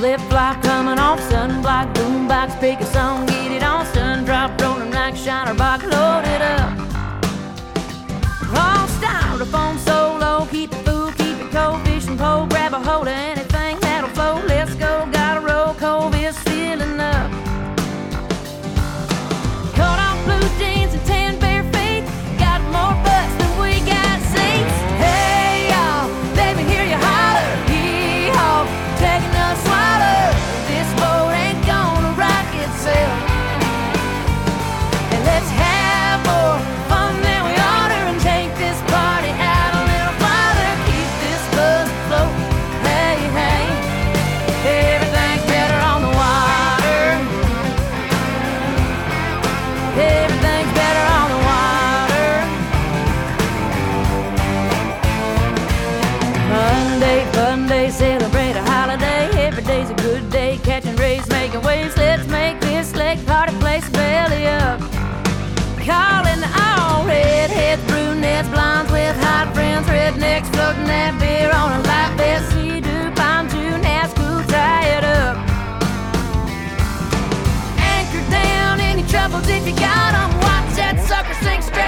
flip-flop coming off, sunblock, boombox, pick a song, get it on, sun drop, rolling like shiner box, load it up. All styrofoam solo, keep it full, keep it cold, fishing pole, grab a hold of anything that'll float. Let's go, gotta roll, Cove is filling up. Cut off blue jeans and tan bare feet, got more butts than we got seats. Hey y'all, let me hear you holler, yee-haw, take another swallow. This boat ain't gonna rock itself. And let's have more fun than we oughter and take this party out a little farther. Keep this buzz afloat. Hey, hey, everything's better on the water. Everything's better on the water. Monday, fun day, celebrate a holiday. Every day's a good day, catching rays, making waves. Let's make this lake party place belly up. Calling all redheads, brunettes, blondes with hot friends, rednecks floating that beer on a light vest. Sea-doo, pontoon, school, tie it up. Anchor down any troubles if you got 'em. Watch that sucker sink straight